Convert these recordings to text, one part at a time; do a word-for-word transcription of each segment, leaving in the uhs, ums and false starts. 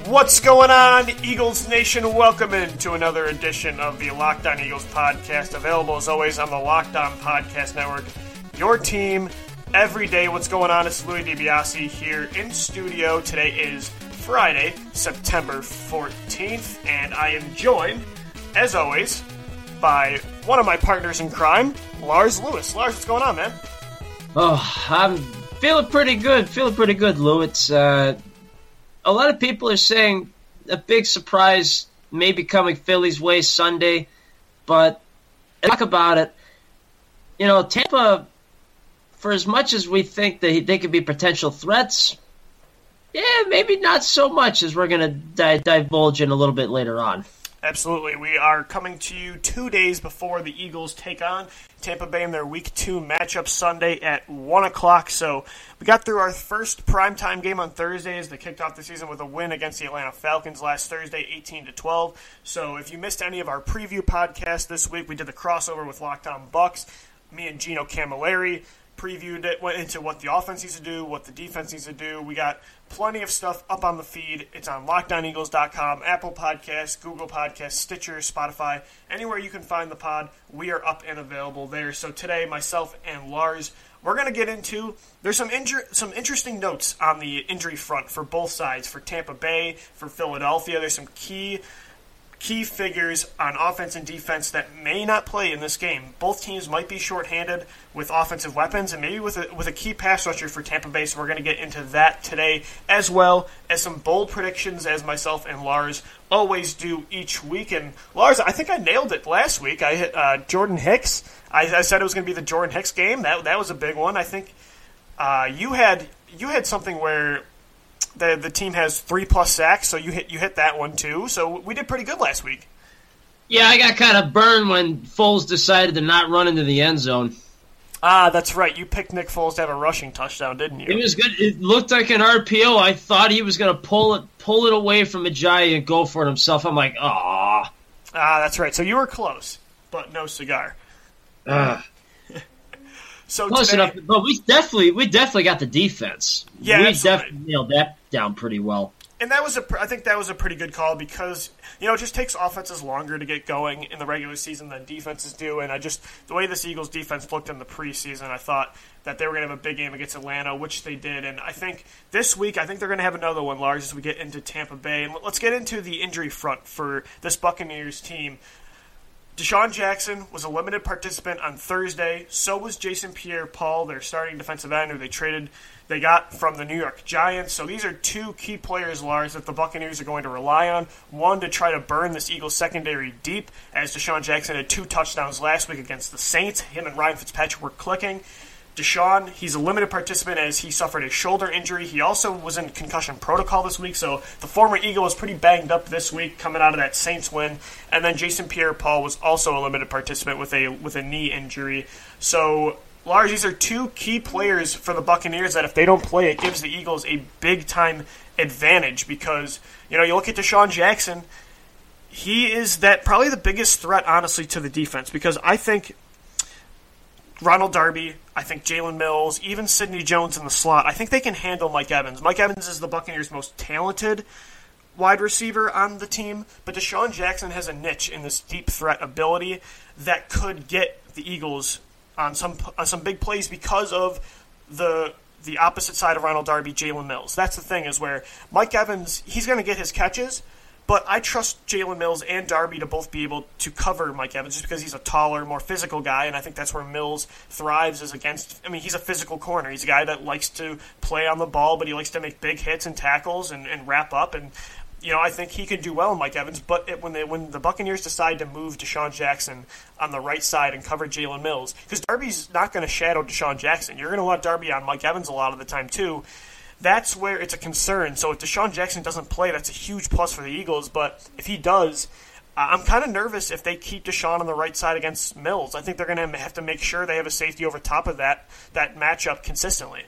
What's going on, Eagles Nation? Welcome into another edition of the Locked On Eagles podcast, available as always on the Locked On Podcast Network. Your team every day. What's going on? It's Louis DiBiase here in studio. Today is Friday, September fourteenth, and I am joined, as always, by one of my partners in crime, Lars Lewis. Lars, what's going on, man? Oh, I'm feeling pretty good. Feeling pretty good, Lou. It's, uh... A lot of people are saying a big surprise may be coming Philly's way Sunday, but talk about it. You know, Tampa, for as much as we think that they could be potential threats, yeah, maybe not so much, as we're going to di- divulge in a little bit later on. Absolutely. We are coming to you two days before the Eagles take on Tampa Bay in their Week two matchup Sunday at one o'clock. So we got through our first primetime game on Thursday as they kicked off the season with a win against the Atlanta Falcons last Thursday, eighteen to twelve. So if you missed any of our preview podcasts this week, we did the crossover with Locked On Bucks. Me and Gino Camilleri previewed it, went into what the offense needs to do, what the defense needs to do. We got plenty of stuff up on the feed. It's on locked on eagles dot com, Apple Podcasts, Google Podcasts, Stitcher, Spotify. Anywhere you can find the pod, we are up and available there. So today, myself and Lars, we're going to get into, there's some injur- some interesting notes on the injury front for both sides, for Tampa Bay, for Philadelphia. There's some key key figures on offense and defense that may not play in this game. Both teams might be shorthanded with offensive weapons and maybe with a, with a key pass rusher for Tampa Bay, so we're going to get into that today, as well as some bold predictions, as myself and Lars always do each week. And Lars, I think I nailed it last week. I hit uh, Jordan Hicks. I, I said it was going to be the Jordan Hicks game. That that was a big one. I think uh, you had you had something where The the team has three plus sacks, so you hit you hit that one too. So we did pretty good last week. Yeah, I got kind of burned when Foles decided to not run into the end zone. Ah, that's right. You picked Nick Foles to have a rushing touchdown, didn't you? It was good. It looked like an R P O. I thought he was going to pull it pull it away from Ajayi and go for it himself. I'm like, ah. Ah, that's right. So you were close, but no cigar. Ah. So Close today, enough, but we definitely we definitely got the defense. Yeah, we absolutely. definitely nailed that down pretty well. And that was a, I think that was a pretty good call because, you know, it just takes offenses longer to get going in the regular season than defenses do. And I just, the way this Eagles defense looked in the preseason, I thought that they were going to have a big game against Atlanta, which they did. And I think this week, I think they're going to have another one, Lars, as we get into Tampa Bay. And let's get into the injury front for this Buccaneers team. Deshaun Jackson was a limited participant on Thursday. So was Jason Pierre-Paul, their starting defensive end, who they traded, they got from the New York Giants. So these are two key players, Lars, that the Buccaneers are going to rely on. One, to try to burn this Eagles secondary deep, as Deshaun Jackson had two touchdowns last week against the Saints. Him and Ryan Fitzpatrick were clicking. Deshaun, he's a limited participant as he suffered a shoulder injury. He also was in concussion protocol this week, so the former Eagle was pretty banged up this week coming out of that Saints win. And then Jason Pierre-Paul was also a limited participant with a with a knee injury. So, Lars, these are two key players for the Buccaneers that if they don't play, it gives the Eagles a big-time advantage because, you know, you look at Deshaun Jackson, he is that probably the biggest threat, honestly, to the defense because I think Ronald Darby, I think Jalen Mills, even Sidney Jones in the slot, I think they can handle Mike Evans. Mike Evans is the Buccaneers' most talented wide receiver on the team, but Deshaun Jackson has a niche in this deep threat ability that could get the Eagles on some on some big plays because of the the opposite side of Ronald Darby, Jalen Mills. That's the thing is where Mike Evans, he's going to get his catches, but I trust Jalen Mills and Darby to both be able to cover Mike Evans just because he's a taller, more physical guy, and I think that's where Mills thrives is against – I mean, he's a physical corner. He's a guy that likes to play on the ball, but he likes to make big hits and tackles and, and wrap up. And, you know, I think he could do well in Mike Evans, but it, when they, when the Buccaneers decide to move Deshaun Jackson on the right side and cover Jalen Mills, because Darby's not going to shadow Deshaun Jackson. You're going to want Darby on Mike Evans a lot of the time too. That's where it's a concern. So if Deshaun Jackson doesn't play, that's a huge plus for the Eagles. But if he does, uh, I'm kind of nervous if they keep Deshaun on the right side against Mills. I think they're going to have to make sure they have a safety over top of that that matchup consistently.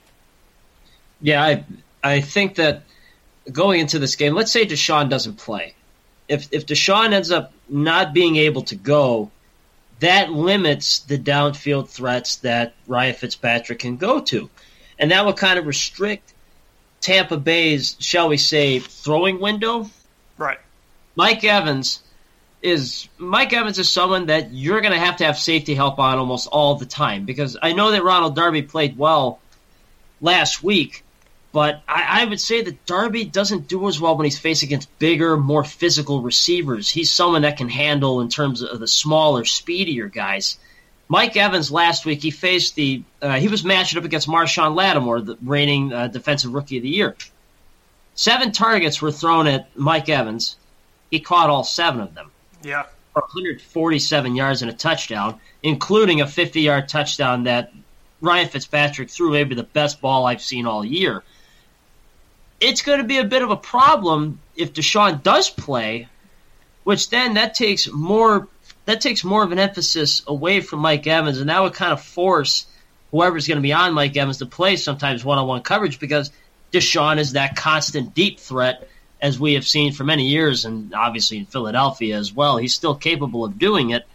Yeah, I I think that going into this game, let's say Deshaun doesn't play. If if Deshaun ends up not being able to go, that limits the downfield threats that Ryan Fitzpatrick can go to. And that will kind of restrict Tampa Bay's, shall we say, throwing window. Right. Mike Evans is Mike Evans is someone that you're going to have to have safety help on almost all the time, because I know that Ronald Darby played well last week, but I, I would say that Darby doesn't do as well when he's faced against bigger, more physical receivers. He's someone that can handle in terms of the smaller, speedier guys. Mike Evans last week, he faced the uh, he was matched up against Marshawn Lattimore, the reigning uh, Defensive Rookie of the Year. Seven targets were thrown at Mike Evans. He caught all seven of them. Yeah. For one hundred forty-seven yards and a touchdown, including a fifty-yard touchdown that Ryan Fitzpatrick threw, maybe the best ball I've seen all year. It's going to be a bit of a problem if Deshaun does play, which then that takes more that takes more of an emphasis away from Mike Evans, and that would kind of force whoever's going to be on Mike Evans to play sometimes one-on-one coverage, because Deshaun is that constant deep threat, as we have seen for many years, and obviously in Philadelphia as well. He's still capable of doing it.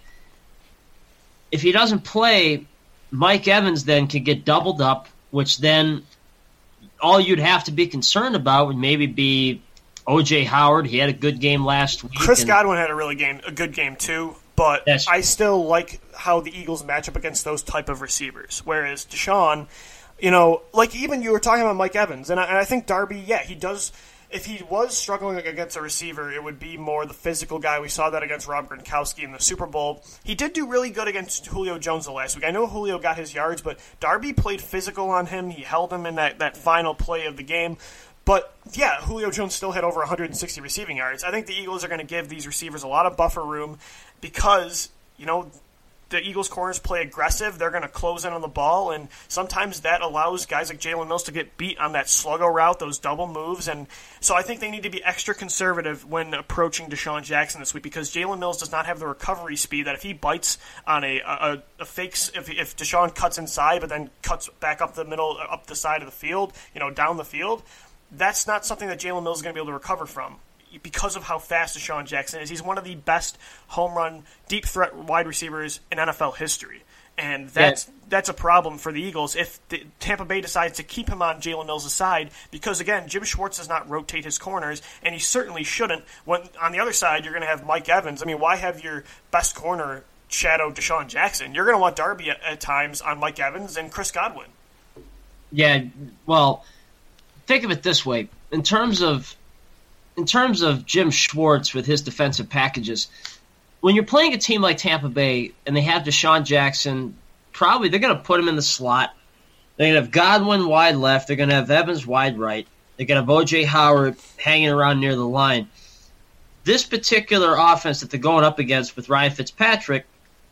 If he doesn't play, Mike Evans then could get doubled up, which then all you'd have to be concerned about would maybe be O J Howard. He had a good game last week. Chris and Godwin had a really game, a good game too, but That's- I still like how the Eagles match up against those type of receivers. Whereas Deshaun, you know, like even you were talking about Mike Evans, and I, and I think Darby, yeah, he does. If he was struggling against a receiver, it would be more the physical guy. We saw that against Rob Gronkowski in the Super Bowl. He did do really good against Julio Jones the last week. I know Julio got his yards, but Darby played physical on him. He held him in that, that final play of the game. But, yeah, Julio Jones still had over one hundred sixty receiving yards. I think the Eagles are going to give these receivers a lot of buffer room because, you know, the Eagles' corners play aggressive. They're going to close in on the ball, and sometimes that allows guys like Jalen Mills to get beat on that sluggo route, those double moves. And so I think they need to be extra conservative when approaching Deshaun Jackson this week, because Jalen Mills does not have the recovery speed that if he bites on a, a, a fake, if, if Deshaun cuts inside but then cuts back up the middle, up the side of the field, you know, down the field, that's not something that Jalen Mills is going to be able to recover from, because of how fast Deshaun Jackson is. He's one of the best home run, deep threat wide receivers in N F L history. And that's yeah. that's a problem for the Eagles if the, Tampa Bay decides to keep him on Jalen Mills' side, because, again, Jim Schwartz does not rotate his corners, and he certainly shouldn't. When on the other side, you're going to have Mike Evans. I mean, why have your best corner shadow Deshaun Jackson? You're going to want Darby at, at times on Mike Evans and Chris Godwin. Yeah, well, think of it this way. In terms of In terms of Jim Schwartz with his defensive packages, when you're playing a team like Tampa Bay and they have Deshaun Jackson, probably they're going to put him in the slot. They're going to have Godwin wide left. They're going to have Evans wide right. They're going to have O J Howard hanging around near the line. This particular offense that they're going up against with Ryan Fitzpatrick,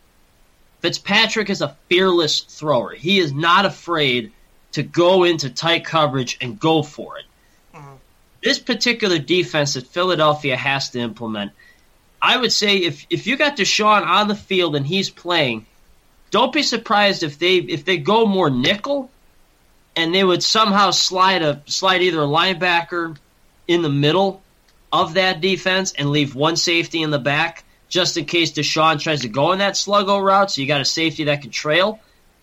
Fitzpatrick is a fearless thrower. He is not afraid to go into tight coverage and go for it. This particular defense that Philadelphia has to implement, I would say if if you got Deshaun on the field and he's playing, don't be surprised if they if they go more nickel and they would somehow slide a slide either a linebacker in the middle of that defense and leave one safety in the back just in case Deshaun tries to go in that sluggo route, so you got a safety that can trail.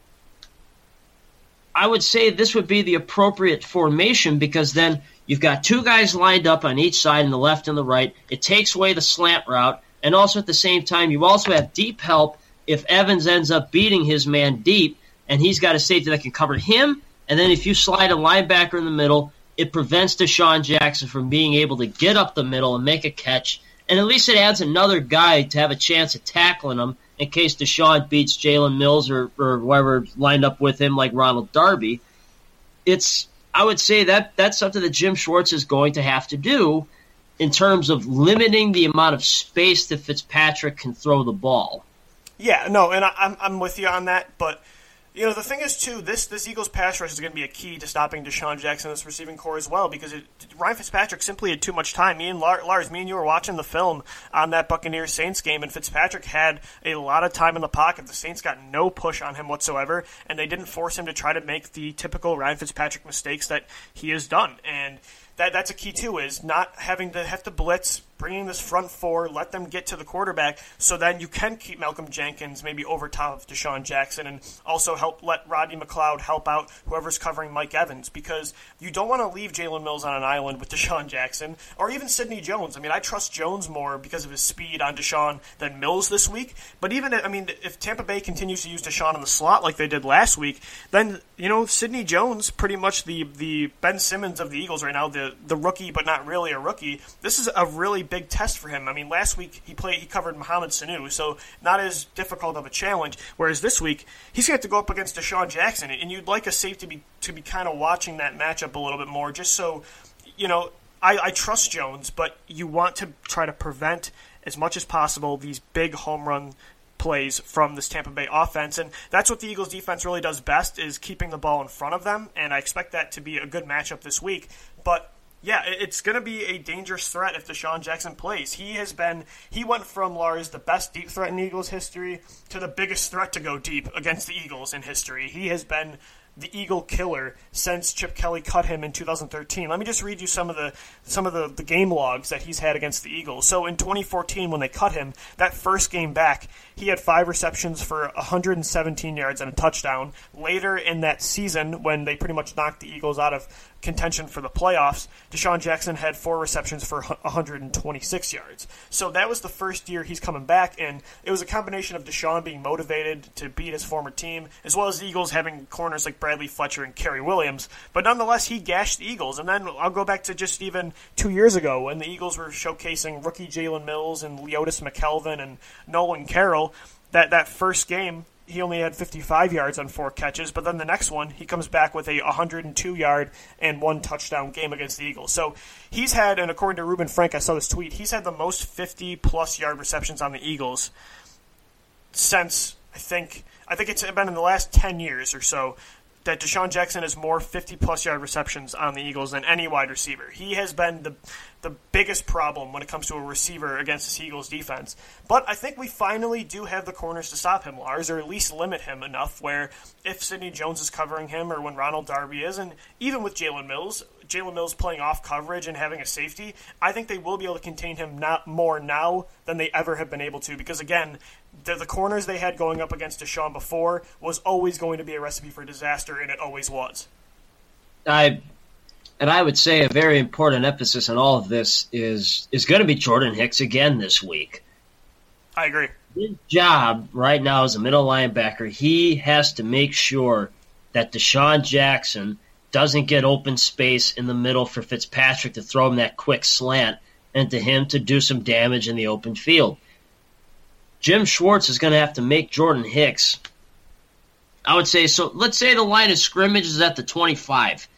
I would say this would be the appropriate formation, because then you've got two guys lined up on each side, on the left and the right. It takes away the slant route, and also at the same time, you also have deep help if Evans ends up beating his man deep, and he's got a safety that can cover him. And then if you slide a linebacker in the middle, it prevents Deshaun Jackson from being able to get up the middle and make a catch. And at least it adds another guy to have a chance of tackling him in case Deshaun beats Jalen Mills or, or whoever lined up with him, like Ronald Darby. It's I would say that that's something that Jim Schwartz is going to have to do in terms of limiting the amount of space that Fitzpatrick can throw the ball. Yeah, no, and I, I'm I'm with you on that, but you know the thing is too, this this Eagles pass rush is going to be a key to stopping Deshaun Jackson in this receiving core as well, because it, Ryan Fitzpatrick simply had too much time. Me and Lars, me and you were watching the film on that Buccaneers Saints game, and Fitzpatrick had a lot of time in the pocket. The Saints got no push on him whatsoever, and they didn't force him to try to make the typical Ryan Fitzpatrick mistakes that he has done. And that that's a key too, is not having to have to blitz bringing this front four, let them get to the quarterback, so then you can keep Malcolm Jenkins maybe over top of Deshaun Jackson, and also help let Rodney McLeod help out whoever's covering Mike Evans, because you don't want to leave Jalen Mills on an island with Deshaun Jackson, or even Sidney Jones. I mean, I trust Jones more because of his speed on Deshaun than Mills this week, but even, I mean, if Tampa Bay continues to use Deshaun in the slot like they did last week, then, you know, Sidney Jones, pretty much the, the Ben Simmons of the Eagles right now, the, the rookie but not really a rookie, this is a really big test for him. I mean, last week he played, he covered Mohamed Sanu, so not as difficult of a challenge. Whereas this week he's going to have to go up against Deshaun Jackson, and you'd like a safety to be to be kind of watching that matchup a little bit more, just so you know. I, I trust Jones, but you want to try to prevent as much as possible these big home run plays from this Tampa Bay offense, and that's what the Eagles defense really does best, is keeping the ball in front of them, and I expect that to be a good matchup this week. But yeah, it's going to be a dangerous threat if Deshaun Jackson plays. He has been, he went from, Lars, the best deep threat in Eagles history to the biggest threat to go deep against the Eagles in history. He has been the Eagle killer since Chip Kelly cut him in two thousand thirteen. Let me just read you some of the some of the, the game logs that he's had against the Eagles. So in twenty fourteen, when they cut him, that first game back, he had five receptions for one hundred seventeen yards and a touchdown. Later in that season, when they pretty much knocked the Eagles out of contention for the playoffs, Deshaun Jackson had four receptions for one hundred twenty-six yards. So that was the first year he's coming back, and it was a combination of Deshaun being motivated to beat his former team, as well as the Eagles having corners like Bradley Fletcher and Kerry Williams. But nonetheless, he gashed the Eagles. And then I'll go back to just even two years ago when the Eagles were showcasing rookie Jalen Mills and Leotis McKelvin and Nolan Carroll. That, that first game, he only had fifty-five yards on four catches, but then the next one, he comes back with a one hundred two yard and one touchdown game against the Eagles. So he's had, and according to Reuben Frank, I saw this tweet, he's had the most fifty-plus yard receptions on the Eagles since, I think, I think it's been in the last ten years or so, that Deshaun Jackson has more fifty-plus yard receptions on the Eagles than any wide receiver. He has been the the biggest problem when it comes to a receiver against this Eagles defense. But I think we finally do have the corners to stop him, Lars, or at least limit him enough where if Sidney Jones is covering him or when Ronald Darby is, and even with Jalen Mills, Jalen Mills playing off coverage and having a safety, I think they will be able to contain him not more now than they ever have been able to, because again, the, the corners they had going up against Deshaun before was always going to be a recipe for disaster, and it always was. I and I would say a very important emphasis on all of this is is going to be Jordan Hicks again this week. I agree. His job right now as a middle linebacker, he has to make sure that Deshaun Jackson doesn't get open space in the middle for Fitzpatrick to throw him that quick slant and to him to do some damage in the open field. Jim Schwartz is going to have to make Jordan Hicks, I would say, so let's say the line of scrimmage is at the twenty-five.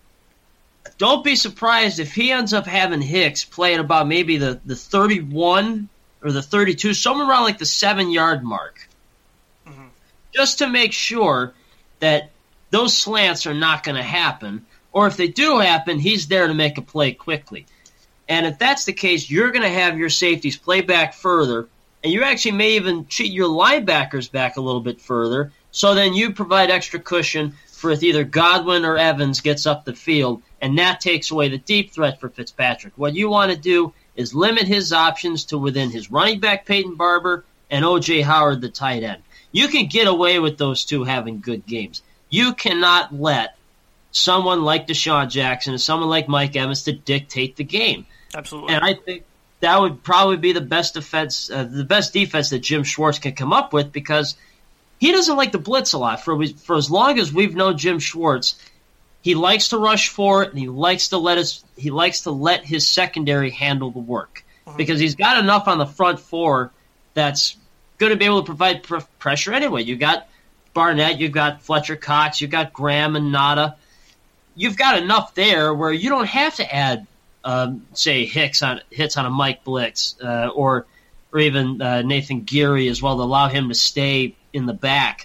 Don't be surprised if he ends up having Hicks play at about maybe the, the thirty-one or the thirty-two, somewhere around like the seven-yard mark. Mm-hmm. Just to make sure that those slants are not going to happen, or if they do happen, he's there to make a play quickly. And if that's the case, you're going to have your safeties play back further, and you actually may even cheat your linebackers back a little bit further, so then you provide extra cushion for if either Godwin or Evans gets up the field, and that takes away the deep threat for Fitzpatrick. What you want to do is limit his options to within his running back, Peyton Barber, and O J Howard, the tight end. You can get away with those two having good games. You cannot let someone like Deshaun Jackson and someone like Mike Evans to dictate the game. Absolutely. And I think that would probably be the best defense, uh, the best defense that Jim Schwartz can come up with, because he doesn't like to blitz a lot. For for as long as we've known Jim Schwartz, he likes to rush for it, and he likes to let his he likes to let his secondary handle the work, mm-hmm. because he's got enough on the front four that's going to be able to provide pr- pressure anyway. You got Barnett, you've got Fletcher Cox, you've got Graham and Nada. You've got enough there where you don't have to add, um, say, Hicks on hits on a Mike Blitz uh, or or even uh, Nathan Geary as well to allow him to stay in the back.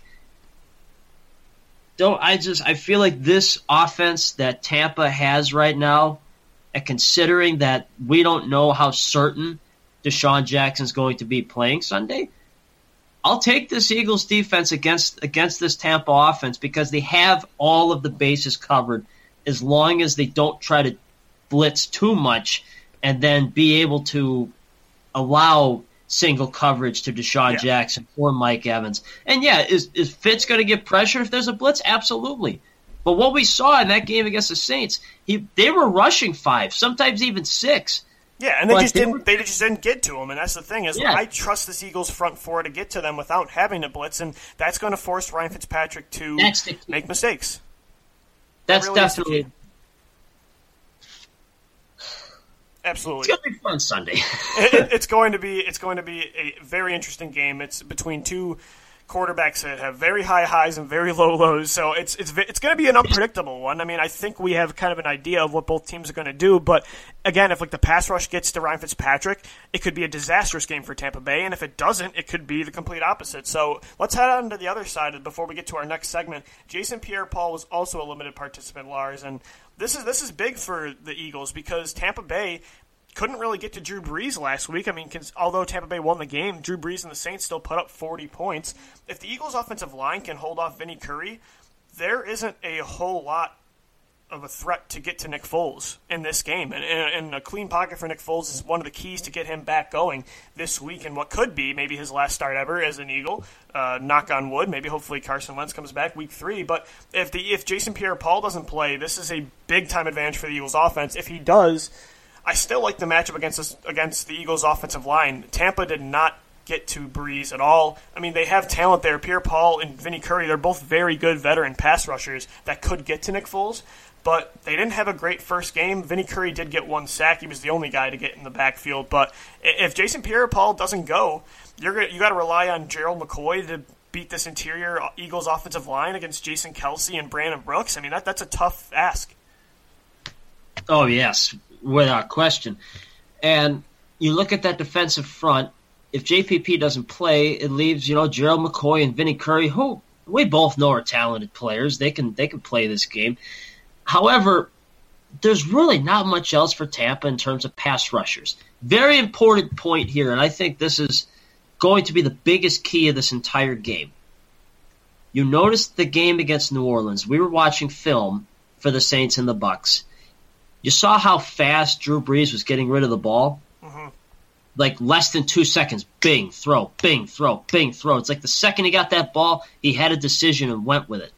Don't I just I feel like this offense that Tampa has right now, and considering that we don't know how certain Deshaun Jackson's going to be playing Sunday, I'll take this Eagles defense against against this Tampa offense because they have all of the bases covered as long as they don't try to blitz too much and then be able to allow single coverage to Deshaun yeah. Jackson or Mike Evans. And yeah, is, is Fitz going to get pressure if there's a blitz? Absolutely. But what we saw in that game against the Saints, he they were rushing five, sometimes even six. Yeah, and they but just they didn't. Were, they just didn't get to him, and that's the thing is, yeah. I trust this Eagles front four to get to them without having to blitz, and that's going to force Ryan Fitzpatrick to make mistakes. That's that really definitely. Absolutely, it's going to be fun Sunday. it, it, it's going to be. It's going to be a very interesting game. It's between two quarterbacks that have very high highs and very low lows, so it's it's it's going to be an unpredictable one. I mean, I think we have kind of an idea of what both teams are going to do, but again, if like the pass rush gets to Ryan Fitzpatrick, it could be a disastrous game for Tampa Bay, and if it doesn't, it could be the complete opposite. So let's head on to the other side before we get to our next segment. Jason Pierre-Paul was also a limited participant, Lars, and this is this is big for the Eagles because Tampa Bay couldn't really get to Drew Brees last week. I mean, although Tampa Bay won the game, Drew Brees and the Saints still put up forty points. If the Eagles' offensive line can hold off Vinny Curry, there isn't a whole lot of a threat to get to Nick Foles in this game. And, and a clean pocket for Nick Foles is one of the keys to get him back going this week in what could be maybe his last start ever as an Eagle. Uh, knock on wood. Maybe hopefully Carson Wentz comes back week three. But if the if Jason Pierre-Paul doesn't play, this is a big-time advantage for the Eagles' offense. If he does, I still like the matchup against this, against the Eagles' offensive line. Tampa did not get to Brees at all. I mean, they have talent there. Pierre-Paul and Vinny Curry, they're both very good veteran pass rushers that could get to Nick Foles, but they didn't have a great first game. Vinny Curry did get one sack. He was the only guy to get in the backfield. But if Jason Pierre-Paul doesn't go, you're gonna, you got to rely on Gerald McCoy to beat this interior Eagles offensive line against Jason Kelce and Brandon Brooks. I mean, that that's a tough ask. Oh, yes. Without question. And you look at that defensive front, if J P P doesn't play, it leaves, you know, Gerald McCoy and Vinny Curry, who we both know are talented players. They can they can play this game. However, there's really not much else for Tampa in terms of pass rushers. Very important point here, and I think this is going to be the biggest key of this entire game. You noticed the game against New Orleans. We were watching film for the Saints and the Bucs. You saw how fast Drew Brees was getting rid of the ball? Mm-hmm. Like less than two seconds, bing, throw, bing, throw, bing, throw. It's like the second he got that ball, he had a decision and went with it.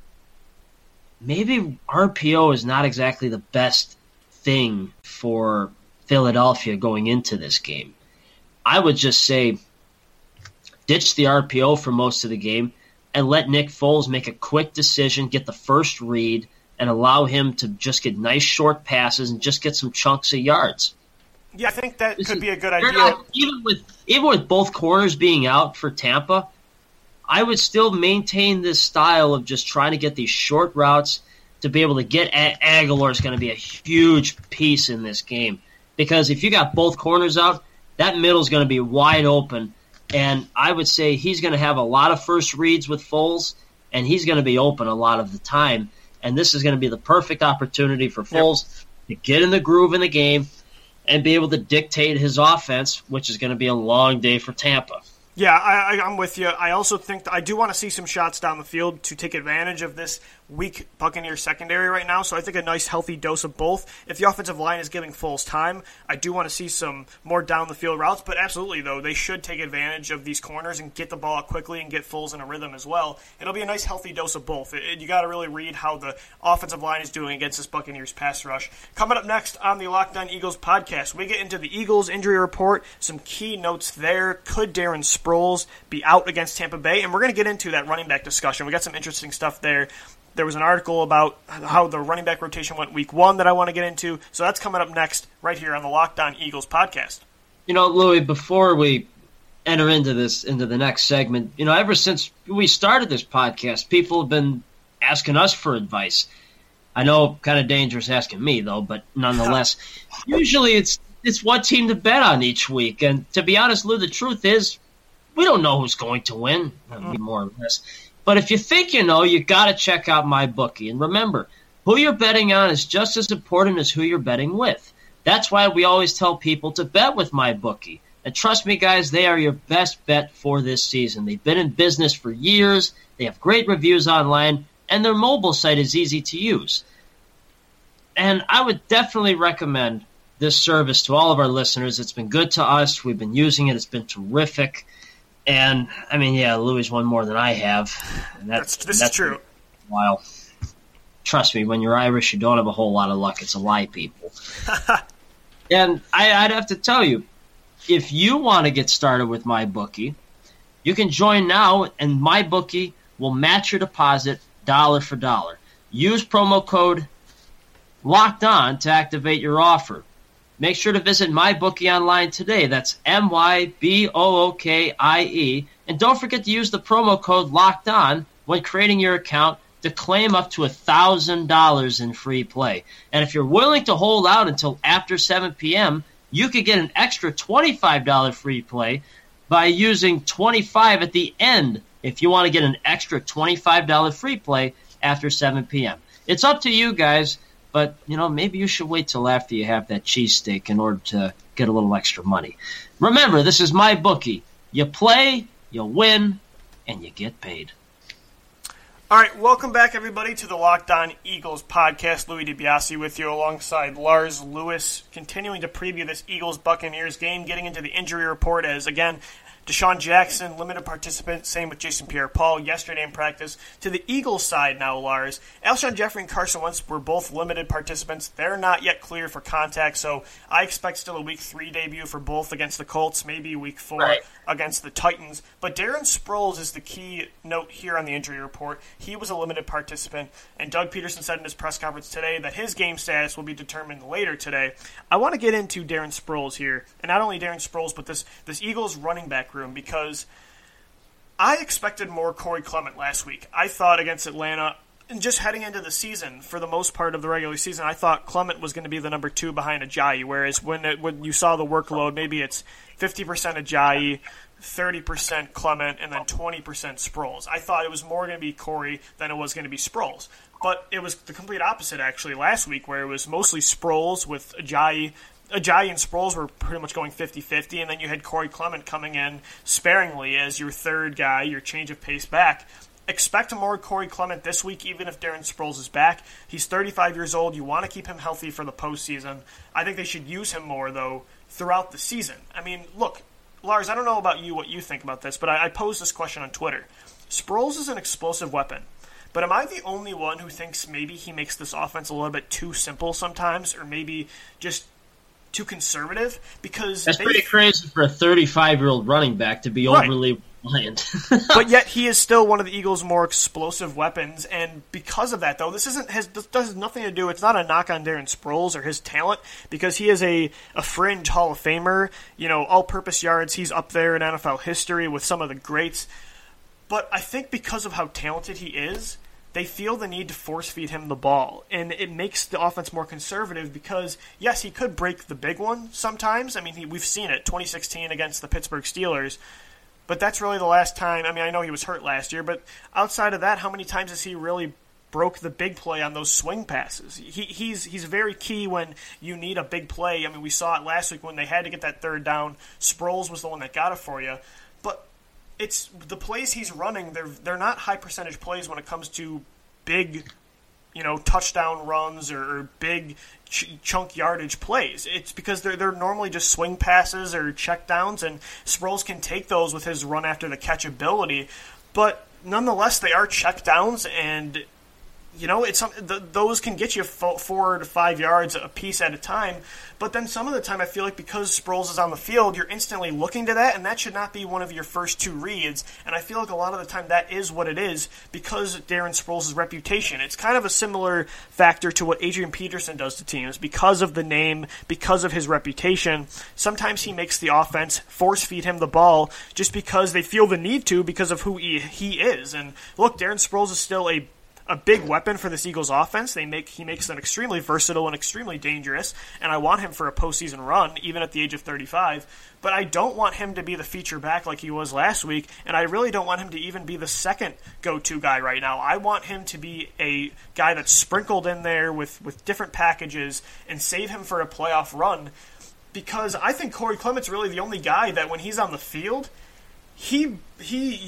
Maybe R P O is not exactly the best thing for Philadelphia going into this game. I would just say ditch the R P O for most of the game and let Nick Foles make a quick decision, get the first read, and allow him to just get nice short passes and just get some chunks of yards. Yeah, I think that could be a good idea. Not, even with even with both corners being out for Tampa, I would still maintain this style of just trying to get these short routes to be able to get a- Aguilar is going to be a huge piece in this game. Because if you got both corners out, that middle is going to be wide open. And I would say he's going to have a lot of first reads with Foles, and he's going to be open a lot of the time. And this is going to be the perfect opportunity for Foles yep. to get in the groove in the game and be able to dictate his offense, which is going to be a long day for Tampa. Yeah, I, I, I'm with you. I also think that I do want to see some shots down the field to take advantage of this weak Buccaneers secondary right now. So I think a nice healthy dose of both. If the offensive line is giving Foles time, I do want to see some more down the field routes. But absolutely, though, they should take advantage of these corners and get the ball out quickly and get Foles in a rhythm as well. It'll be a nice healthy dose of both. It, it, you got to really read how the offensive line is doing against this Buccaneers pass rush. Coming up next on the Locked On Eagles podcast, we get into the Eagles injury report, some key notes there. Could Darren Sproles be out against Tampa Bay? And we're going to get into that running back discussion. We got some interesting stuff there. There was an article about how the running back rotation went week one that I want to get into. So that's coming up next right here on the Locked On Eagles podcast. You know, Louis, before we enter into this, into the next segment, you know, ever since we started this podcast, people have been asking us for advice. I know kind of dangerous asking me, though, but nonetheless, usually it's it's what team to bet on each week. And to be honest, Lou, the truth is we don't know who's going to win, mm-hmm. more or less. But if you think you know, you got to check out MyBookie. And remember, who you're betting on is just as important as who you're betting with. That's why we always tell people to bet with MyBookie. And trust me, guys, they are your best bet for this season. They've been in business for years. They have great reviews online, and their mobile site is easy to use. And I would definitely recommend this service to all of our listeners. It's been good to us. We've been using it. It's been terrific. And, I mean, yeah, Louis won more than I have. And that's, that's, this that's is true. Wow. Trust me, when you're Irish, you don't have a whole lot of luck. It's a lie, people. And I, I'd have to tell you, if you want to get started with MyBookie, you can join now, and MyBookie will match your deposit dollar for dollar. Use promo code Locked On to activate your offer. Make sure to visit MyBookie online today. That's M Y B O O K I E. And don't forget to use the promo code Locked On when creating your account to claim up to one thousand dollars in free play. And if you're willing to hold out until after seven p.m., you could get an extra twenty-five dollars free play by using twenty-five at the end if you want to get an extra twenty-five dollars free play after seven p.m. It's up to you guys, but you know, maybe you should wait till after you have that cheesesteak in order to get a little extra money. Remember, this is MyBookie. You play, you win, and you get paid. All right, welcome back, everybody, to the Locked On Eagles podcast. Louis DiBiase with you alongside Lars Lewis, continuing to preview this Eagles-Buccaneers game, getting into the injury report as, again, Deshaun Jackson, limited participant, same with Jason Pierre-Paul yesterday in practice. To the Eagles side now, Lars, Alshon Jeffrey and Carson Wentz were both limited participants. They're not yet clear for contact, so I expect still a week three debut for both against the Colts, maybe week four right. against the Titans. But Darren Sproles is the key note here on the injury report. He was a limited participant, and Doug Peterson said in his press conference today that his game status will be determined later today. I want to get into Darren Sproles here, and not only Darren Sproles, but this, this Eagles running back room, because I expected more Corey Clement last week. I thought against Atlanta, and just heading into the season, for the most part of the regular season, I thought Clement was going to be the number two behind Ajayi, whereas when it, when you saw the workload, maybe it's fifty percent Ajayi, thirty percent Clement, and then twenty percent Sproles. I thought it was more going to be Corey than it was going to be Sproles. But it was the complete opposite, actually, last week, where it was mostly Sproles with Ajayi. Ajayi and Sproles were pretty much going fifty-fifty, and then you had Corey Clement coming in sparingly as your third guy, your change of pace back. Expect more Corey Clement this week, even if Darren Sproles is back. He's thirty-five years old. You want to keep him healthy for the postseason. I think they should use him more, though, throughout the season. I mean, look, Lars, I don't know about you, what you think about this, but I, I posed this question on Twitter. Sproles is an explosive weapon, but am I the only one who thinks maybe he makes this offense a little bit too simple sometimes, or maybe just too conservative? Because that's pretty crazy for a thirty-five-year-old running back to be right. overly reliant. But yet he is still one of the Eagles' more explosive weapons, and because of that, though, this isn't has this has nothing to do. It's not a knock on Darren Sproles or his talent, because he is a, a fringe Hall of Famer. You know, all-purpose yards, he's up there in N F L history with some of the greats. But I think because of how talented he is, they feel the need to force-feed him the ball, and it makes the offense more conservative because, yes, he could break the big one sometimes. I mean, he, we've seen it, twenty sixteen against the Pittsburgh Steelers, but that's really the last time. I mean, I know he was hurt last year, but outside of that, how many times has he really broke the big play on those swing passes? He, he's he's very key when you need a big play. I mean, we saw it last week when they had to get that third down. Sproles was the one that got it for you, but it's the plays he's running. They're they're not high percentage plays when it comes to big, you know, touchdown runs or, or big ch- chunk yardage plays. It's because they're they're normally just swing passes or check downs, and Sproles can take those with his run after the catch ability. But nonetheless, they are check downs, and you know, it's some, the, those can get you fo- four to five yards a piece at a time. But then some of the time, I feel like because Sproles is on the field, you're instantly looking to that, and that should not be one of your first two reads. And I feel like a lot of the time that is what it is because Darren Sproles' reputation. It's kind of a similar factor to what Adrian Peterson does to teams. Because of the name, because of his reputation, sometimes he makes the offense force-feed him the ball just because they feel the need to because of who he, he is. And look, Darren Sproles is still a a big weapon for this Eagles offense. They make he makes them extremely versatile and extremely dangerous, and I want him for a postseason run, even at the age of thirty-five. But I don't want him to be the feature back like he was last week, and I really don't want him to even be the second go-to guy right now. I want him to be a guy that's sprinkled in there with, with different packages and save him for a playoff run, because I think Corey Clement's really the only guy that when he's on the field, he he you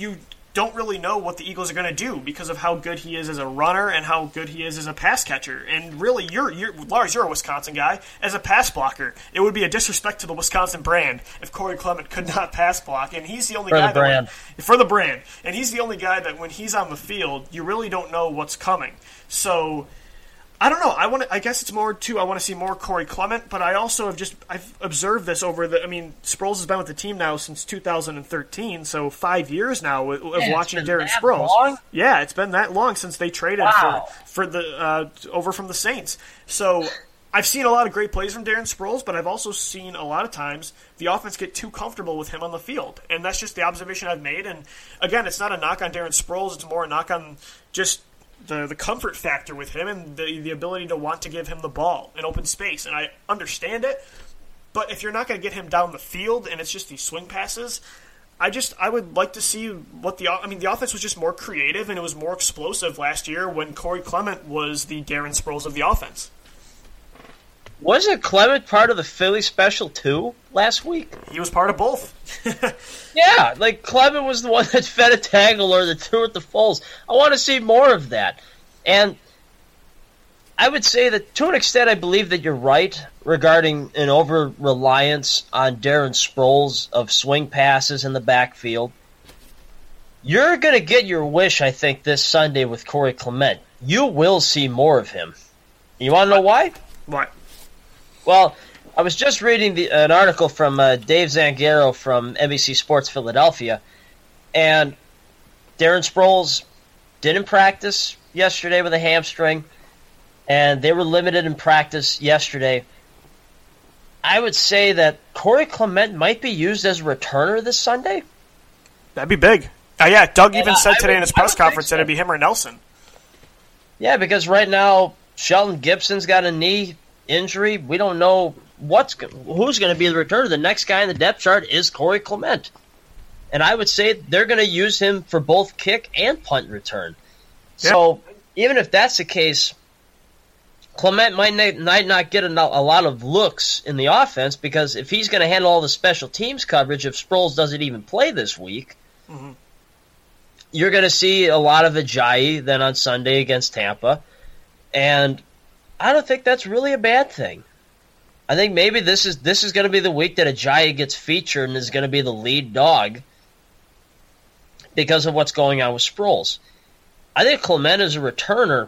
don't really know what the Eagles are going to do because of how good he is as a runner and how good he is as a pass catcher. And really, you're, you're Lars, you're a Wisconsin guy. As a pass blocker, it would be a disrespect to the Wisconsin brand if Corey Clement could not pass block. And he's the only for guy the brand. that when, for the brand. And he's the only guy that when he's on the field, you really don't know what's coming. So I don't know. I want to. I guess it's more too. I want to see more Corey Clement, but I also have just I've observed this over the. I mean, Sproles has been with the team now since two thousand thirteen, so five years now of, of Man, watching it's been Darren that Sproles. long? Yeah, it's been that long since they traded Wow. for for the uh, over from the Saints. So I've seen a lot of great plays from Darren Sproles, but I've also seen a lot of times the offense get too comfortable with him on the field, and that's just the observation I've made. And again, it's not a knock on Darren Sproles; it's more a knock on just the the comfort factor with him and the the ability to want to give him the ball in open space. And I understand it, but if you're not going to get him down the field and it's just these swing passes, I just I would like to see what the I mean the offense was just more creative and it was more explosive last year when Corey Clement was the Darren Sproles of the offense. Wasn't Clement part of the Philly special too last week? He was part of both. Yeah, like Clement was the one that fed a tackle or that threw it to Foles. I want to see more of that. And I would say that to an extent I believe that you're right regarding an over-reliance on Darren Sproles of swing passes in the backfield. You're going to get your wish, I think, this Sunday with Corey Clement. You will see more of him. You want to know why? What? Well, I was just reading the, an article from uh, Dave Zangaro from N B C Sports Philadelphia, and Darren Sproles didn't practice yesterday with a hamstring, and they were limited in practice yesterday. I would say that Corey Clement might be used as a returner this Sunday. That'd be big. Uh, yeah, Doug even Yeah, said I today would- in his I press would think conference so. that it'd be him or Nelson. Yeah, because right now Shelton Gibson's got a knee injury. We don't know what's go- who's going to be the returner. The next guy in the depth chart is Corey Clement. And I would say they're going to use him for both kick and punt return. So even if that's the case, Clement might not, might not get a, a lot of looks in the offense because if he's going to handle all the special teams coverage, if Sproles doesn't even play this week, Mhm. you're going to see a lot of Ajayi then on Sunday against Tampa. And I don't think that's really a bad thing. I think maybe this is this is going to be the week that Ajayi gets featured and is going to be the lead dog because of what's going on with Sproles. I think Clement as a returner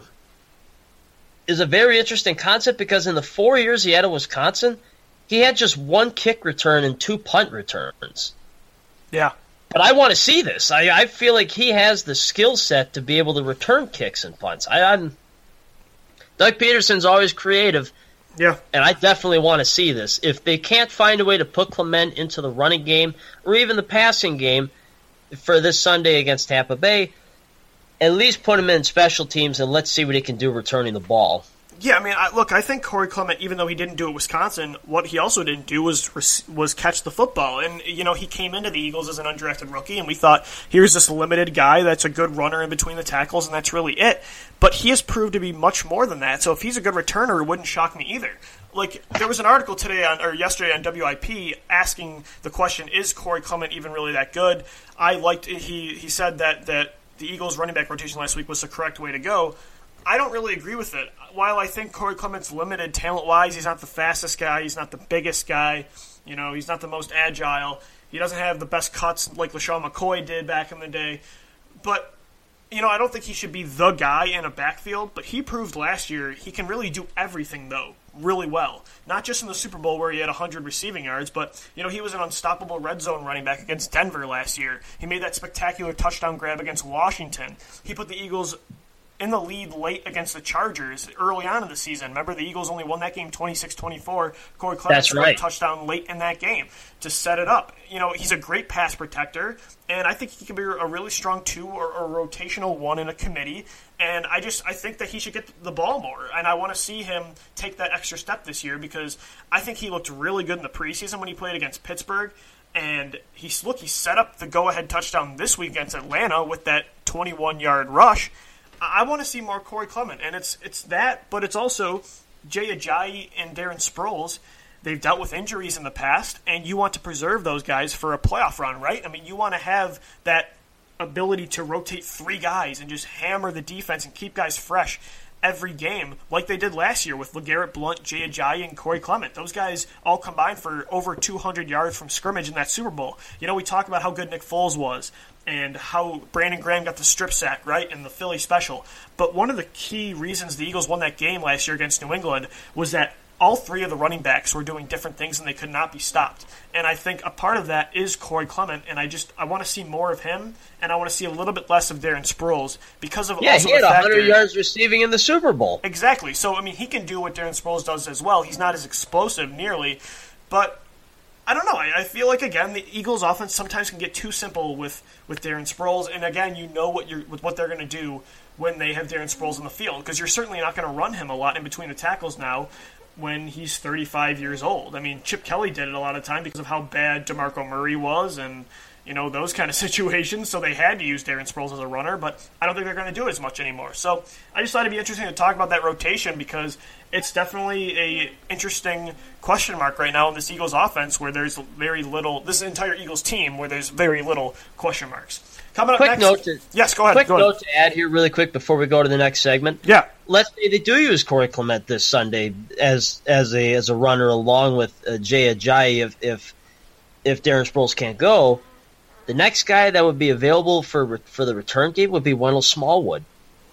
is a very interesting concept because in the four years he had at Wisconsin, he had just one kick return and two punt returns. Yeah. But I want to see this. I, I feel like he has the skill set to be able to return kicks and punts. I, I'm Doug Peterson's always creative, Yeah. and I definitely want to see this. If they can't find a way to put Clement into the running game or even the passing game for this Sunday against Tampa Bay, at least put him in special teams and let's see what he can do returning the ball. Yeah, I mean, I, look, I think Corey Clement, even though he didn't do it at Wisconsin, what he also didn't do was was catch the football. And, you know, he came into the Eagles as an undrafted rookie, and we thought, here's this limited guy that's a good runner in between the tackles, and that's really it. But he has proved to be much more than that. So if he's a good returner, it wouldn't shock me either. Like, there was an article today on, or yesterday on W I P asking the question, is Corey Clement even really that good? I liked, he, he said that, that the Eagles running back rotation last week was the correct way to go. I don't really agree with it. While I think Corey Clement's limited talent-wise, he's not the fastest guy, he's not the biggest guy, you know, he's not the most agile, he doesn't have the best cuts like LaShawn McCoy did back in the day. But, you know, I don't think he should be the guy in a backfield, but he proved last year he can really do everything, though, really well. Not just in the Super Bowl where he had one hundred receiving yards, but, you know, he was an unstoppable red zone running back against Denver last year. He made that spectacular touchdown grab against Washington. He put the Eagles in the lead late against the Chargers early on in the season. Remember, the Eagles only won that game twenty-six twenty-four. Corey Clement That's scored right. a touchdown late in that game to set it up. You know, he's a great pass protector, and I think he can be a really strong two or a rotational one in a committee. And I just I think that he should get the ball more, and I want to see him take that extra step this year because I think he looked really good in the preseason when he played against Pittsburgh. And he's look, he set up the go-ahead touchdown this week against Atlanta with that twenty-one-yard rush. I want to see more Corey Clement, and it's it's that, but it's also Jay Ajayi and Darren Sproles. They've dealt with injuries in the past, and you want to preserve those guys for a playoff run, right? I mean, you want to have that ability to rotate three guys and just hammer the defense and keep guys fresh every game, like they did last year with LeGarrette Blount, Jay Ajayi, and Corey Clement. Those guys all combined for over two hundred yards from scrimmage in that Super Bowl. You know, we talk about how good Nick Foles was and how Brandon Graham got the strip sack, right, in the Philly special. But one of the key reasons the Eagles won that game last year against New England was that all three of the running backs were doing different things and they could not be stopped. And I think a part of that is Corey Clement, and I just I want to see more of him, and I want to see a little bit less of Darren Sproles because of yeah, also he had the one factor, hundred yards receiving in the Super Bowl. Exactly. So, I mean, he can do what Darren Sproles does as well. He's not as explosive nearly, but I don't know. I, I feel like, again, the Eagles' offense sometimes can get too simple with, with Darren Sproles, and again, you know what you're with what they're going to do when they have Darren Sproles in the field, because you're certainly not going to run him a lot in between the tackles now when he's thirty-five years old. I mean, Chip Kelly did it a lot of time because of how bad DeMarco Murray was and, you know, those kind of situations, so they had to use Darren Sproles as a runner, but I don't think they're going to do it as much anymore. So I just thought it'd be interesting to talk about that rotation because it's definitely a interesting question mark right now in this Eagles offense where there's very little, this entire Eagles team where there's very little question marks. Coming up quick next, note to, yes, go ahead. Quick go ahead. note to add here really quick before we go to the next segment. Yeah. Let's say they do use Corey Clement this Sunday as as a as a runner along with uh, Jay Ajayi if, if if Darren Sproles can't go. The next guy that would be available for for the return game would be Wendell Smallwood.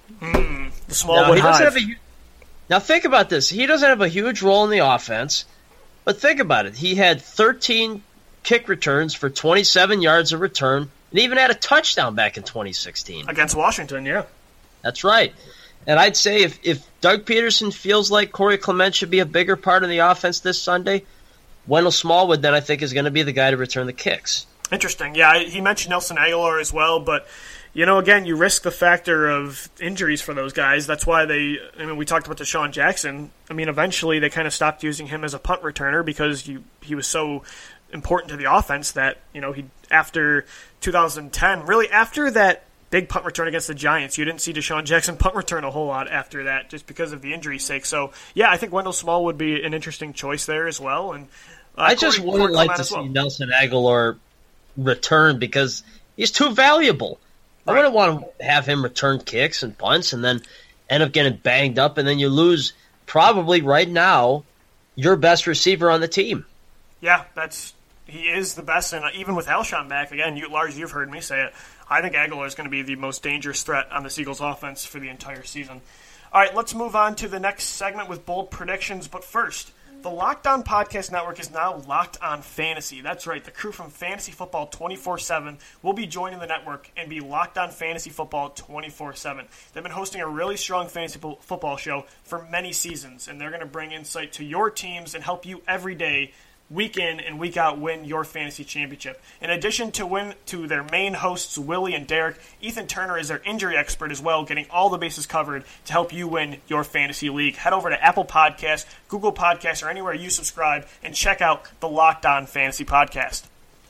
Mm, the Smallwood now, he doesn't hive. have a, now think about this. He doesn't have a huge role in the offense, but think about it. He had thirteen kick returns for twenty-seven yards of return and even had a touchdown back in twenty sixteen. Against Washington, yeah. That's right. And I'd say if, if Doug Peterson feels like Corey Clement should be a bigger part of the offense this Sunday, Wendell Smallwood then I think is going to be the guy to return the kicks. Interesting. Yeah, he mentioned Nelson Aguilar as well, but, you know, again, you risk the factor of injuries for those guys. That's why they, I mean, we talked about Deshaun Jackson. I mean, eventually they kind of stopped using him as a punt returner because you, he was so important to the offense that, you know, he after two thousand ten, really after that big punt return against the Giants, you didn't see Deshaun Jackson punt return a whole lot after that just because of the injury's sake. So, yeah, I think Wendell Small would be an interesting choice there as well. And uh, I just Corey, wouldn't Corey like to well. see Nelson Aguilar return because he's too valuable. Right. I wouldn't want to have him return kicks and punts and then end up getting banged up, and then you lose probably right now your best receiver on the team. Yeah, that's he is the best, and even with Alshon back, again, you, Lars, you've heard me say it, I think Aguilar is going to be the most dangerous threat on the Eagles offense for the entire season. All right, let's move on to the next segment with bold predictions, but first, the Locked On Podcast Network is now Locked On Fantasy. That's right, the crew from Fantasy Football twenty-four seven will be joining the network and be Locked On Fantasy Football twenty-four seven. They've been hosting a really strong fantasy football show for many seasons, and they're going to bring insight to your teams and help you every day, week in and week out, win your fantasy championship. In addition to win to their main hosts, Willie and Derek, Ethan Turner is their injury expert as well, getting all the bases covered to help you win your fantasy league. Head over to Apple Podcasts, Google Podcasts, or anywhere you subscribe and check out the Locked On Fantasy Podcast.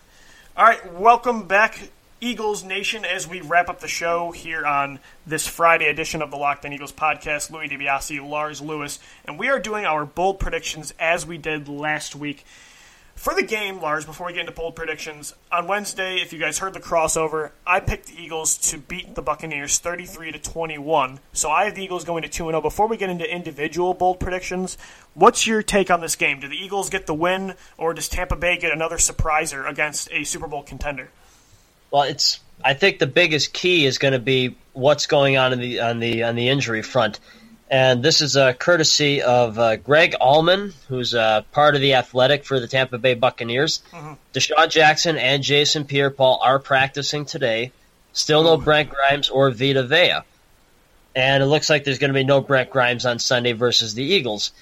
All right, welcome back, Eagles Nation, as we wrap up the show here on this Friday edition of the Locked On Eagles podcast. Louis DiBiase, Lars Lewis, and we are doing our bold predictions as we did last week. For the game, Lars, before we get into bold predictions, on Wednesday, if you guys heard the crossover, I picked the Eagles to beat the Buccaneers thirty-three to twenty-one. So I have the Eagles going to two and oh. Before we get into individual bold predictions, what's your take on this game? Do the Eagles get the win, or does Tampa Bay get another surpriser against a Super Bowl contender? Well, it's. I think the biggest key is going to be what's going on in the on the on the injury front. And this is a courtesy of uh, Greg Allman, who's uh, part of the Athletic for the Tampa Bay Buccaneers. Mm-hmm. Deshaun Jackson and Jason Pierre-Paul are practicing today. Still no Ooh. Brent Grimes or Vita Vea. And it looks like there's going to be no Brent Grimes on Sunday versus the Eagles.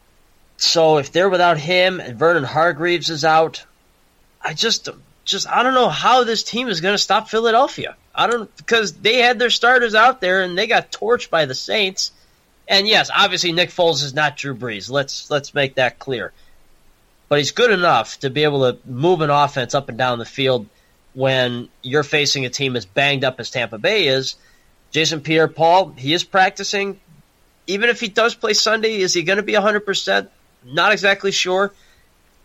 So if they're without him and Vernon Hargreaves is out, I just, just I don't know how this team is going to stop Philadelphia. I don't because they had their starters out there and they got torched by the Saints. And yes, obviously Nick Foles is not Drew Brees. Let's let's make that clear. But he's good enough to be able to move an offense up and down the field when you're facing a team as banged up as Tampa Bay is. Jason Pierre-Paul, he is practicing. Even if he does play Sunday, is he going to be one hundred percent? Not exactly sure.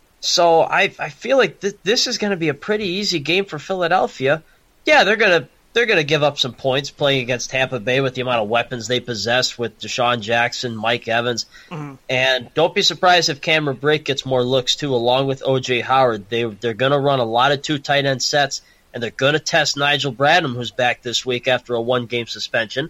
So I I feel like th- this is going to be a pretty easy game for Philadelphia. Yeah, they're going to they're going to give up some points playing against Tampa Bay with the amount of weapons they possess with Deshaun Jackson, Mike Evans. Mm-hmm. And don't be surprised if Cameron Brate gets more looks, too, along with O J Howard. They, they're going to run a lot of two tight end sets, and they're going to test Nigel Bradham, who's back this week after a one-game suspension.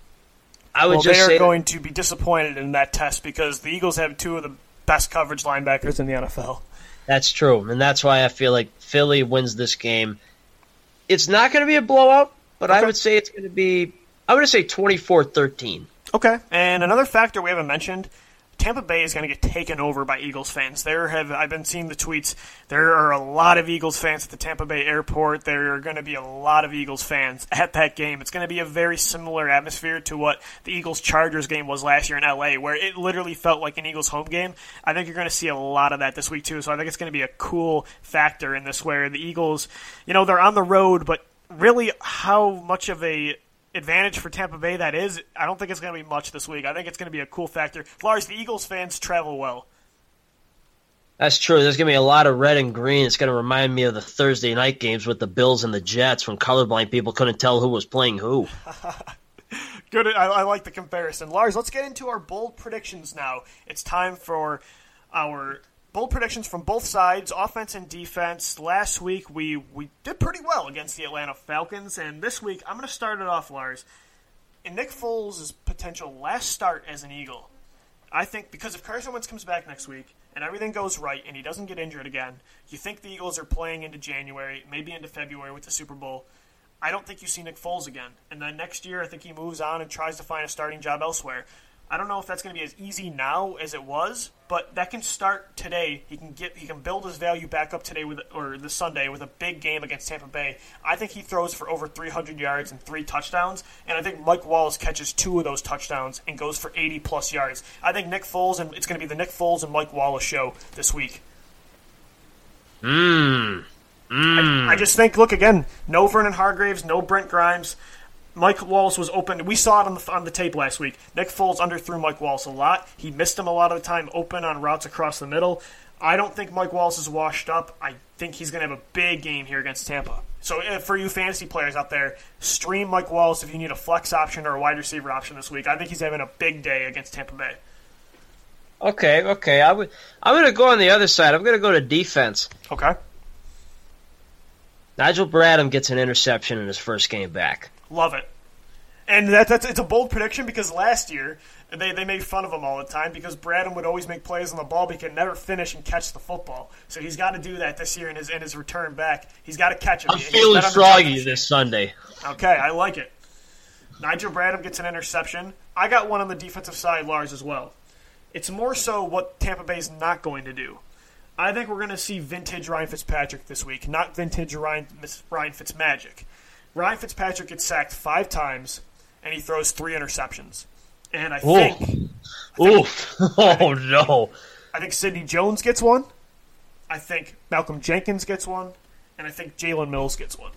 I would well, just they are say going to be disappointed in that test because the Eagles have two of the best coverage linebackers in the N F L. That's true, and that's why I feel like Philly wins this game. It's not going to be a blowout, but okay. I would say it's going to be, I'm going to say twenty-four thirteen. Okay, and another factor we haven't mentioned, Tampa Bay is going to get taken over by Eagles fans. There have I've been seeing the tweets. There are a lot of Eagles fans at the Tampa Bay airport. There are going to be a lot of Eagles fans at that game. It's going to be a very similar atmosphere to what the Eagles-Chargers game was last year in L A, where it literally felt like an Eagles home game. I think you're going to see a lot of that this week, too. So I think it's going to be a cool factor in this where the Eagles, you know, they're on the road, but really how much of a advantage for Tampa Bay that is, I don't think it's going to be much this week. I think it's going to be a cool factor. Lars, the Eagles fans travel well. That's true. There's going to be a lot of red and green. It's going to remind me of the Thursday night games with the Bills and the Jets when colorblind people couldn't tell who was playing who. Good. I, I like the comparison. Lars, let's get into our bold predictions now. It's time for our bold predictions from both sides, offense and defense. Last week, we, we did pretty well against the Atlanta Falcons, and this week, I'm going to start it off, Lars. In Nick Foles' potential last start as an Eagle, I think because if Carson Wentz comes back next week and everything goes right and he doesn't get injured again, you think the Eagles are playing into January, maybe into February with the Super Bowl. I don't think you see Nick Foles again. And then next year, I think he moves on and tries to find a starting job elsewhere. I don't know if that's going to be as easy now as it was, but that can start today. He can get he can build his value back up today with or this Sunday with a big game against Tampa Bay. I think he throws for over three hundred yards and three touchdowns, and I think Mike Wallace catches two of those touchdowns and goes for eighty plus yards. I think Nick Foles and it's going to be the Nick Foles and Mike Wallace show this week. Mm. Mm. I, I just think, look again, no Vernon Hargraves, no Brent Grimes. Mike Wallace was open. We saw it on the on the tape last week. Nick Foles underthrew Mike Wallace a lot. He missed him a lot of the time open on routes across the middle. I don't think Mike Wallace is washed up. I think he's going to have a big game here against Tampa. So uh, for you fantasy players out there, stream Mike Wallace if you need a flex option or a wide receiver option this week. I think he's having a big day against Tampa Bay. Okay, okay. I would, I'm going to go on the other side. I'm going to go to defense. Okay. Nigel Bradham gets an interception in his first game back. Love it. And that, that's it's a bold prediction because last year they, they made fun of him all the time because Bradham would always make plays on the ball but he could never finish and catch the football. So he's got to do that this year in his in his return back. He's got to catch it. I'm feeling froggy this Sunday. Okay, I like it. Nigel Bradham gets an interception. I got one on the defensive side, Lars, as well. It's more so what Tampa Bay's not going to do. I think we're going to see vintage Ryan Fitzpatrick this week, not vintage Ryan, Ryan Fitzmagic. Ryan Fitzpatrick gets sacked five times, and he throws three interceptions. And I think... Ooh. I think oh, no. I think Sidney Jones gets one. I think Malcolm Jenkins gets one. And I think Jalen Mills gets one.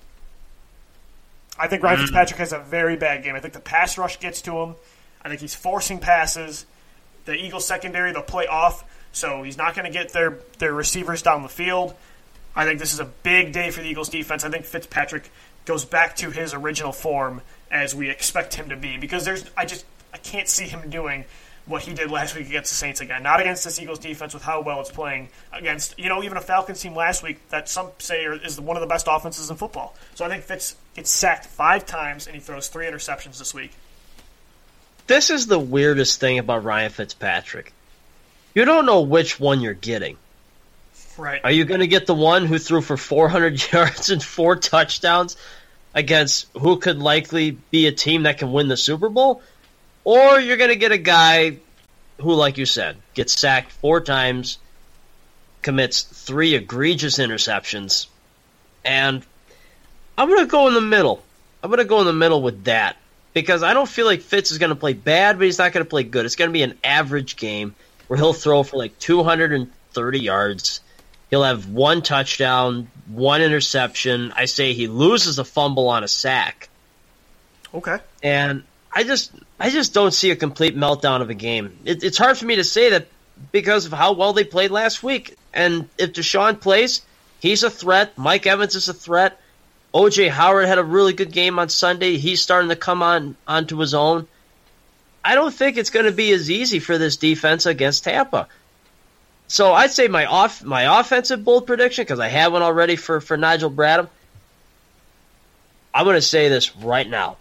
I think Ryan mm. Fitzpatrick has a very bad game. I think the pass rush gets to him. I think he's forcing passes. The Eagles secondary, they'll play off, so he's not going to get their, their receivers down the field. I think this is a big day for the Eagles defense. I think Fitzpatrick goes back to his original form as we expect him to be because there's I just I can't see him doing what he did last week against the Saints again. Not against this Eagles defense with how well it's playing against, you know, even a Falcons team last week that some say is one of the best offenses in football. So I think Fitz gets sacked five times and he throws three interceptions this week. This is the weirdest thing about Ryan Fitzpatrick. You don't know which one you're getting. Right. Are you going to get the one who threw for four hundred yards and four touchdowns against who could likely be a team that can win the Super Bowl? Or you're going to get a guy who, like you said, gets sacked four times, commits three egregious interceptions, and I'm going to go in the middle. I'm going to go in the middle with that because I don't feel like Fitz is going to play bad, but he's not going to play good. It's going to be an average game where he'll throw for like two hundred thirty yards. He'll have one touchdown, one interception. I say he loses a fumble on a sack. Okay. And I just I just don't see a complete meltdown of a game. It, it's hard for me to say that because of how well they played last week. And if Deshaun plays, he's a threat. Mike Evans is a threat. O J Howard had a really good game on Sunday. He's starting to come on onto his own. I don't think it's going to be as easy for this defense against Tampa. So I'd say my off my offensive bold prediction, because I have one already for, for Nigel Bradham. I'm going to say this right now.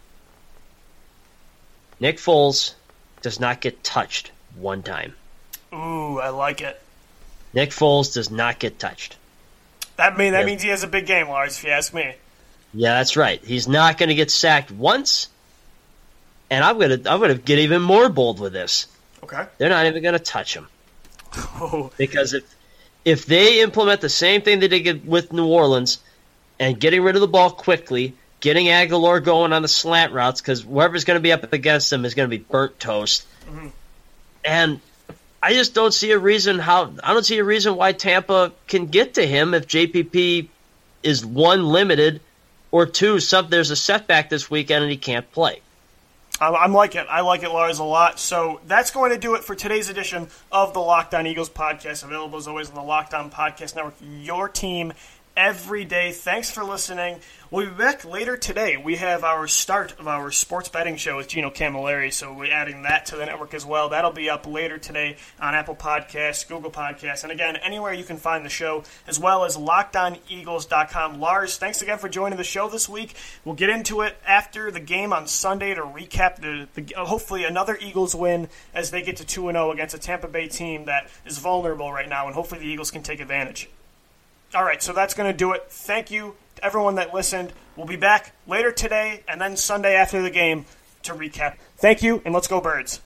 Nick Foles does not get touched one time. Ooh, I like it. Nick Foles does not get touched. That mean that yeah. means he has a big game, Lars, if you ask me. Yeah, that's right. He's not going to get sacked once. And I'm going to I'm going to get even more bold with this. Okay. They're not even going to touch him. Oh. Because if if they implement the same thing they did with New Orleans and getting rid of the ball quickly, getting Aguilar going on the slant routes, because whoever's going to be up against them is going to be burnt toast. Mm-hmm. And I just don't see a reason how I don't see a reason why Tampa can get to him if J P P is one limited or two some there's a setback this weekend and he can't play. I'm like it. I like it, Lars, a lot. So that's going to do it for today's edition of the Locked On Eagles podcast, available as always on the Locked On Podcast Network. Your team every day. Thanks for listening. We'll be back later today. We have our start of our sports betting show with Gino Camilleri, so we're adding that to the network as well. That'll be up later today on Apple Podcasts, Google Podcasts, and again, anywhere you can find the show, as well as locked on eagles dot com. Lars, thanks again for joining the show this week. We'll get into it after the game on Sunday to recap the, the uh, hopefully another Eagles win as they get to two and oh against a Tampa Bay team that is vulnerable right now, and hopefully the Eagles can take advantage. All right, so that's going to do it. Thank you to everyone that listened. We'll be back later today and then Sunday after the game to recap. Thank you, and let's go Birds.